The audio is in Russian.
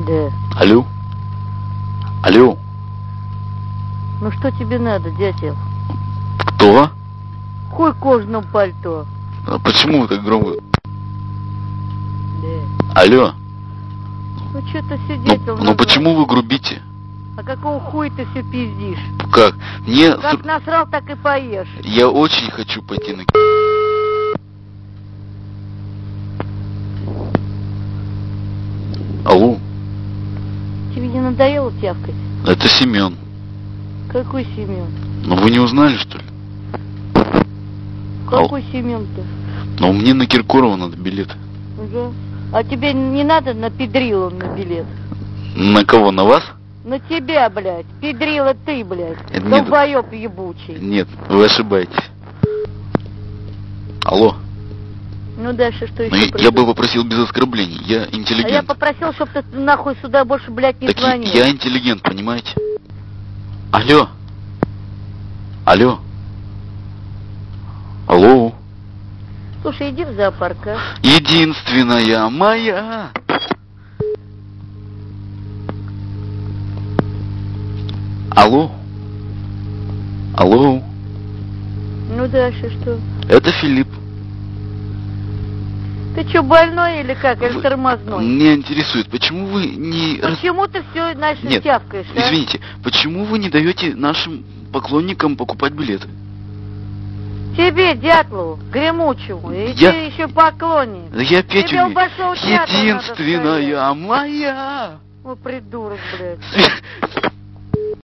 Да. Алло? Алло? Ну что тебе надо, дятел? Кто? Хуй в кожаном пальто. А почему вы так громко? Да. Алло? Ну что ты сидеть? Ну почему вы грубите? А какого хуя ты все пиздишь? Как? Мне... Как насрал, так и поешь. Я очень хочу пойти на... Алло? Тебе не надоело тявкать? Это Семен. Какой Семен? Ну вы не узнали, что ли? Какой Семен-то? Ну мне на Киркорова надо билет. Да. А тебе не надо на Педрила на билет? На кого? На вас? На тебя, блядь. Педрила ты, блядь. Нет. Долбоёб ебучий. Нет, вы ошибаетесь. Алло? Ну дальше что еще? Ну, я бы попросил без оскорблений. Я интеллигент. А я попросил, чтобы ты нахуй сюда больше, блядь, не так звонил. Я интеллигент, понимаете? Алло? Алло? Алло? Слушай, иди в зоопарк, а? Единственная моя. Алло? Алло? Ну дальше что? Это Филипп. Ты что, больной или как? Или тормозной? Меня интересует, почему вы не... Почему ты все, знаешь, Нет, тявкаешь, а? извините, почему вы не даете нашим поклонникам покупать билеты? Тебе, дятлу, гремучему, и ты еще поклонник. Я петь Тебе у умею. Большого театра Единственная моя. О, придурок, блядь.